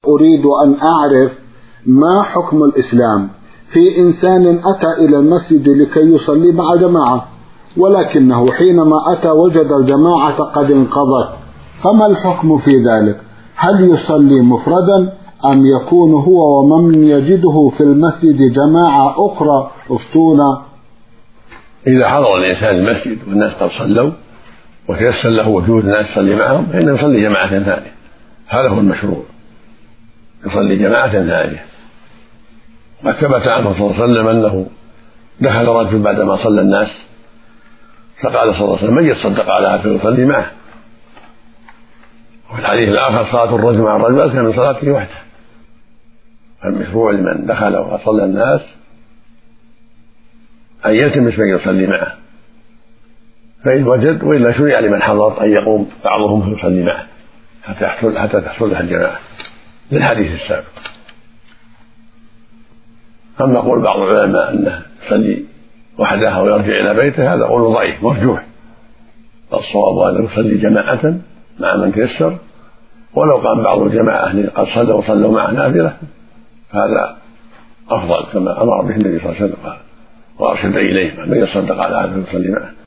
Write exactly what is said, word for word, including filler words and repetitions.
أريد أن أعرف ما حكم الإسلام في إنسان أتى إلى المسجد لكي يصلي مع جماعة، ولكنه حينما أتى وجد الجماعة قد انقضت، فما الحكم في ذلك؟ هل يصلي مفردا أم يكون هو ومن يجده في المسجد جماعة أخرى؟ أفتونا. إذا حضر الإنسان المسجد والناس قد صلوا وتيسر له وجود الناس يصلي معهم فإنه يصلي جماعة ثانية، هذا هو المشروع، يصلي جماعة ثانية. قد ثبت عنه صلى الله عليه وسلم أنه دخل رجل بعدما صلى الناس فقال صلى الله عليه وسلم: من يتصدق على هذا فيصلي معه. وفي الحديث الآخر: صلاة الرجل مع الرجل أزكى من صلاته وحده. فالمشروع لمن دخل وصلى الناس أن يلتمس من يصلي معه، فإن وجد، وإلا شرع لمن حضر أن يقوم بعضهم فيصلي معه حتى يحصل حتى تحصل له الجماعة للحديث السابق. أما قول بعض العلماء أنه يصلي وحدها ويرجع إلى بيته هذا قول ضعيف مرجوح، الصواب أنه يصلي جماعة مع من تيسر، ولو قام بعض الجماعة قد صلوا وصلوا معه نافلة هذا أفضل كما أمر به النبي صلى الله عليه وسلم وأرشد إليه من يصدق على هذا يصلي معه.